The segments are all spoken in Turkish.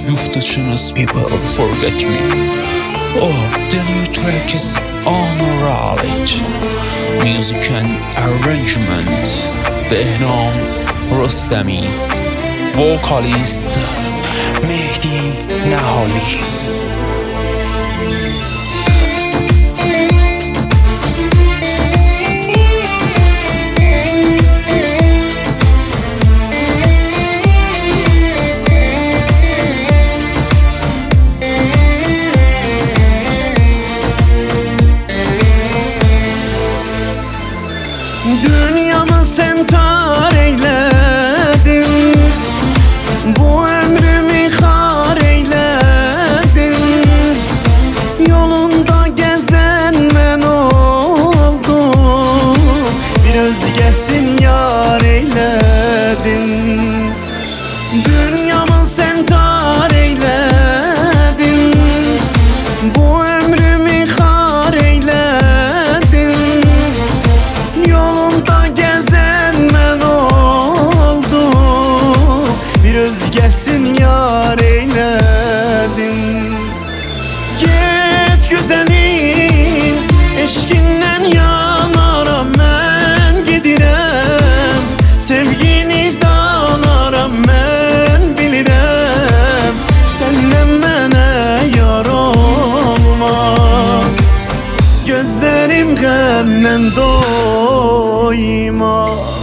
You've the chance people forget me. Oh, the new track is on knowledge. Music and arrangement Behnam Rostami. Vocalist Mehdi Nahali. Dünyamı sen tar eyledin, bu ömrümü kar eyledin. Yolunda gezen ben oldum, bir özgesin yar eyledin. Dünyamı sen tar eyledin, bu ömrümü kar eyledin. Yolunda gezen ben oldum, bir özgesin yar eyledin. Git güzelim, eşkinden yanaram ben gidirem. Sevgini dağlaram ben bilirem. Senden mənə yar olmaz, gözlerim qəmdən doymaz.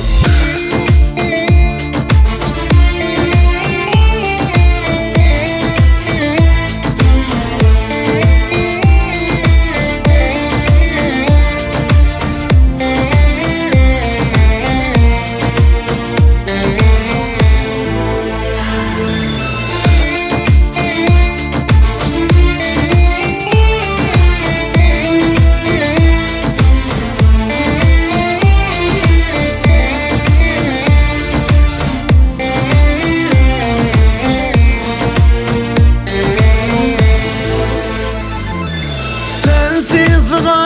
Sensizliğe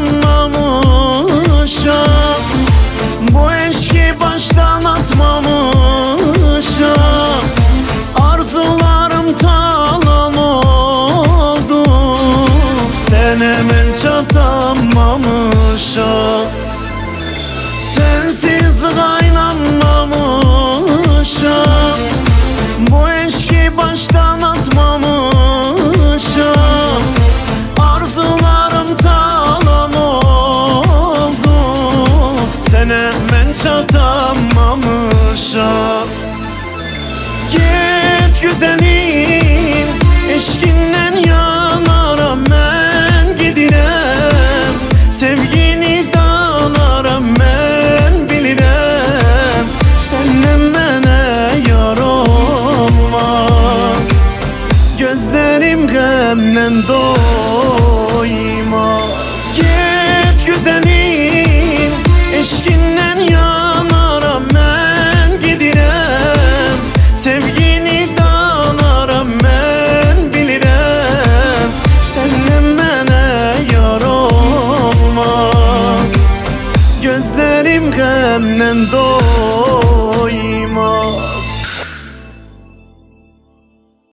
inanmamışam, bu eşki baştan atmamışam. Arzularım talan oldu, sen hemen çatamamışam. Sensizliğe inanmamışam, bu eşki baştan atmamışam. Arzularım talan oldu, sene ben çatamamışam. Git güzelim, eşkinden yanaram ben gidirem. Sevgini dağlaram ben bilirem. Senden mənə yar olmaz, gözlerim qəmdən doymaz. Git güzelim, eşkinden yanaram ben gidirem. Sevgini dağlaram ben bilirem. Senden mənə yar olmaz, gözlerim qəmdən doymaz.